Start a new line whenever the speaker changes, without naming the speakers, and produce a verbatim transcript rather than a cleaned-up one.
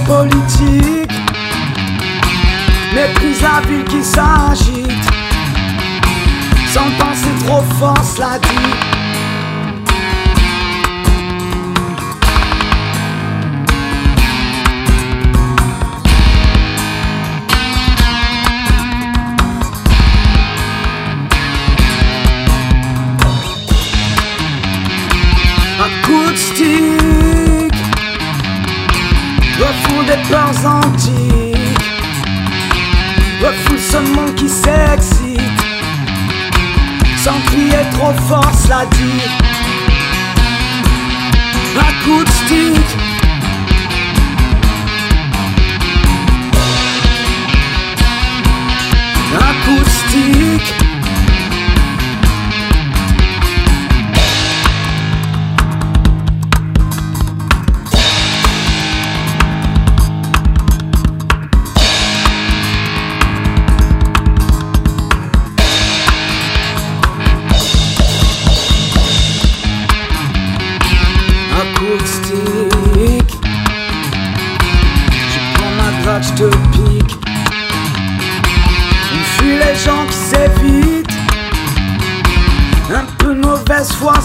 politique, méprise la ville qui s'agite. Sans penser trop fort, cela dit. Acoustique, refoule des peurs antiques, refoule ce monde qui s'excite. Sans crier trop fort, cela dit. Acoustique, acoustique. Acoustique, je prends ma droite, je te pique. On fuit les gens qui s'évitent, un peu de mauvaise foi